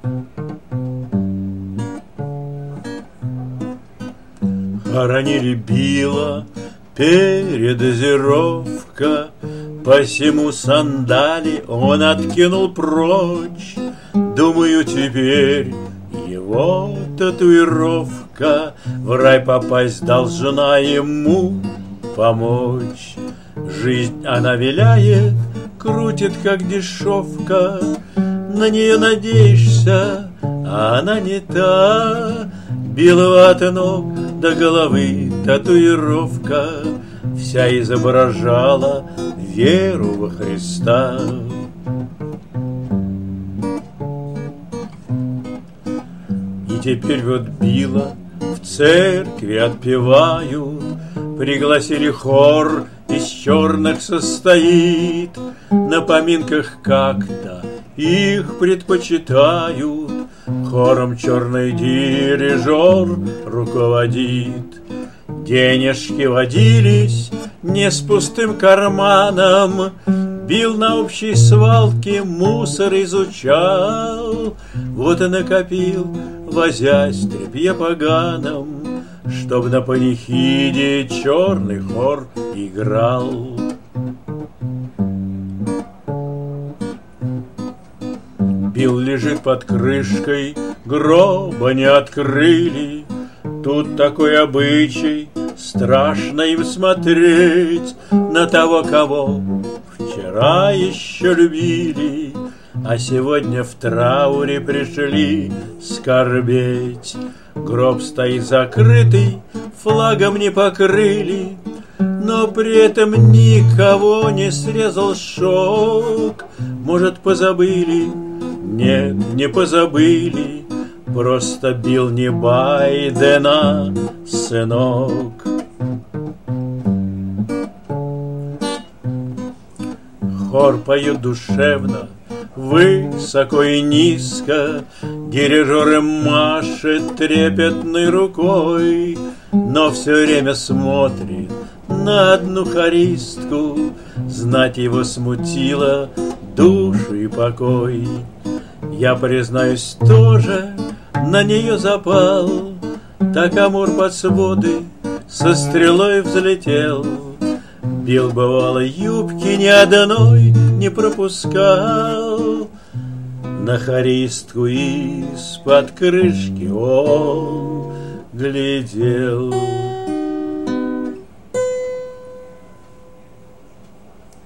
Хоронили Билла, передозировка, посему сандали он откинул прочь. Думаю, теперь его татуировка в рай попасть должна ему помочь. Жизнь она виляет, крутит как дешевка, на нее надеешься, а она не та. Биллу от ног до головы татуировка вся изображала веру во Христа. И теперь вот Билла в церкви отпевают, пригласили хор, из черных состоит. На поминках как-то их предпочитают, хором черный дирижер руководит. Денежки водились не с пустым карманом, Билл на общей свалке мусор изучал. Вот и накопил, возясь тряпье поганом, чтоб на панихиде черный хор играл. Билл лежит под крышкой, гроба не открыли. Тут такой обычай, страшно им смотреть на того, кого вчера еще любили, а сегодня в трауре пришли скорбеть. Гроб стоит закрытый, флагом не покрыли, но при этом никого не срезал шок. Может, позабыли? Нет, не позабыли, просто Билл не Байдена сынок. Хор поет душевно, высоко и низко, дирижер им машет трепетной рукой, но все время смотрит на одну хористку. Знать его смутило душу и покой. Я, признаюсь, тоже на нее запал, так амур под своды со стрелой взлетел. Билл, бывало, юбки ни одной не пропускал. На хористку из-под крышки он глядел.